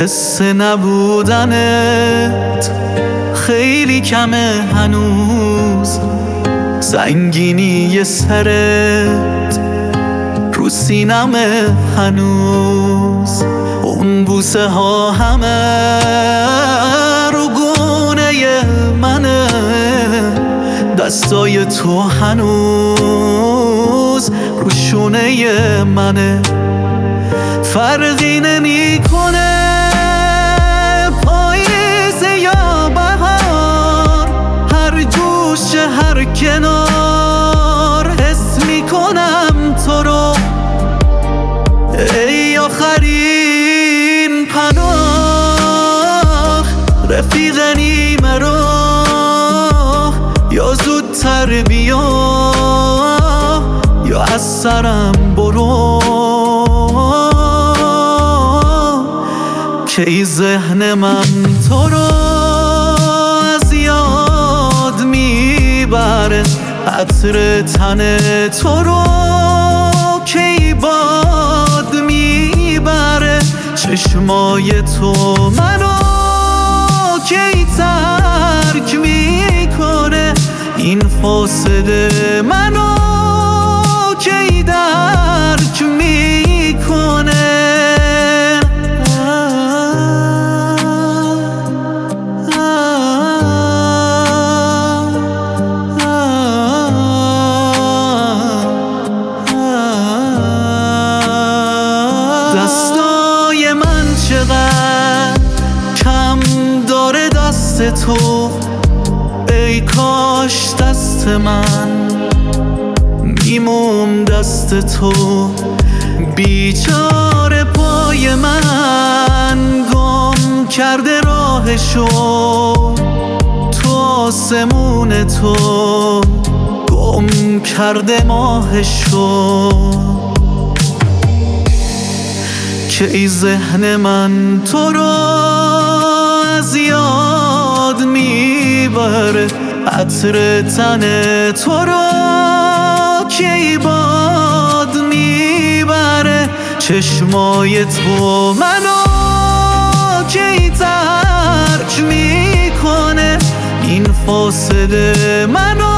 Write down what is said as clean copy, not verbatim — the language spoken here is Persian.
حس نبودنت خیلی کمه هنوز، سنگینی سرت رو سینمه هنوز، اون بوسه ها همه رو گونه منه، دستای تو هنوز رو شونه منه. فرقی نمیکنه پاییز یا بهار، هر جوش هر کنار حس میکنم تو رو. ای آخرین پناه، رفیق نیمه راه، یا زودتر بیا یا از سرم برو. کی ذهن من تو رو از یاد میبره، عطر تن تو رو کی باد میبره، چشمای تو منو کی ترک میکنه، این فاصله منو کی درک میکنه. دستای من چقدر کم داره دست تو، ای کاش دست من میمون دست تو. بیچاره پای من گم کرده راهشو، تو آسمون تو گم کرده ماهشو. کی ذهن من تو رو از یاد میبره، عطر تن تو رو کی باد میبره، چشمای تو منو کی ترک میکنه، این فاصله منو